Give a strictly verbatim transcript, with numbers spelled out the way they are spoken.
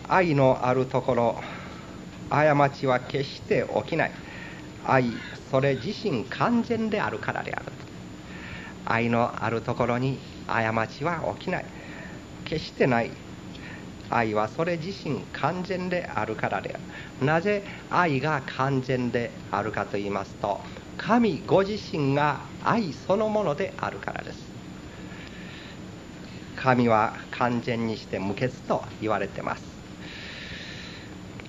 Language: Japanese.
愛のあるところ、過ちは決して起きない。愛、それ自身完全であるからである。愛のあるところに過ちは起きない。決してない。愛はそれ自身完全であるからである。なぜ愛が完全であるかと言いますと、神ご自身が愛そのものであるからです。神は完全にして無欠と言われています。